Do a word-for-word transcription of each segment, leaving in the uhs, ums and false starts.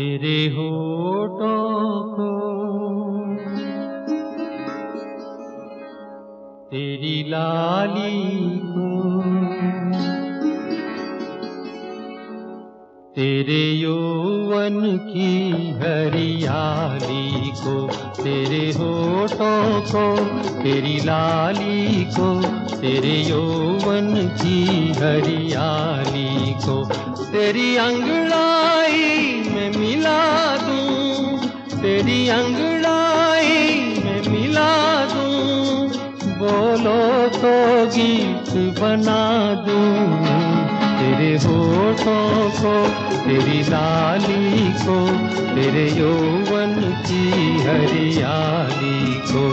तेरे होठों को, तेरी लाली को, तेरे यौवन की हरियाली को, तेरे होठों को, तेरी लाली को, तेरे यौवन की हरियाली को, तेरी अंगड़ाई में मिला दूं, तेरी अंगड़ाई में मिला दूं, बोलो तो गीत बना दूं। तेरे होठों को, तेरी लाली को, तेरे यौवन की हरियाली को।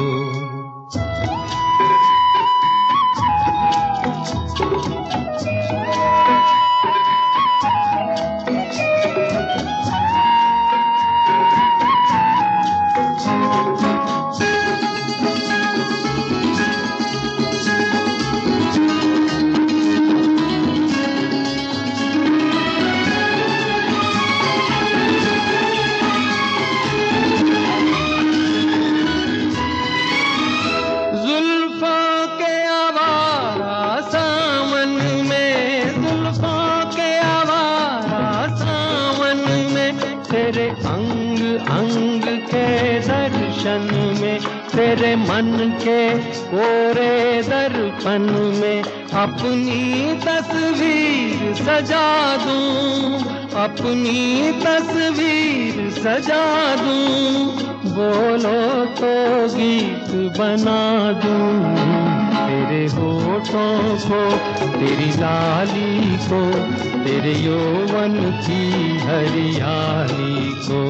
तेरे अंग अंग के दर्शन में, तेरे मन के कोरे दर्पण में, अपनी तस्वीर सजा दूं, अपनी तस्वीर सजा दूं, बोलो तो गीत बना दूं। तेरे होठों को, तेरी लाली को, तेरे यौवन की हरियाली को।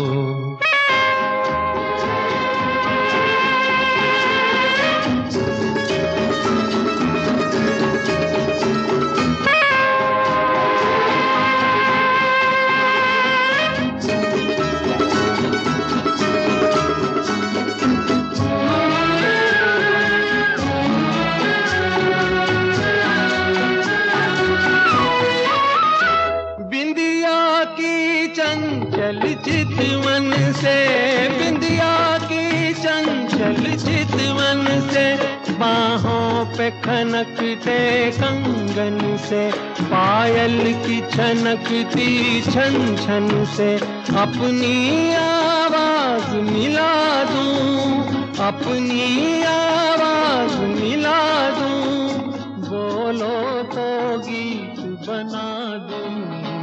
चंचल चितवन से, बिंदिया की चंचल चितवन से, बाहों पे खनकते कंगन से, पायल की छनकती छन छन से, अपनी आवाज मिला दूं, अपनी आवाज मिला दूं, बोलो तो गीत बना दूं।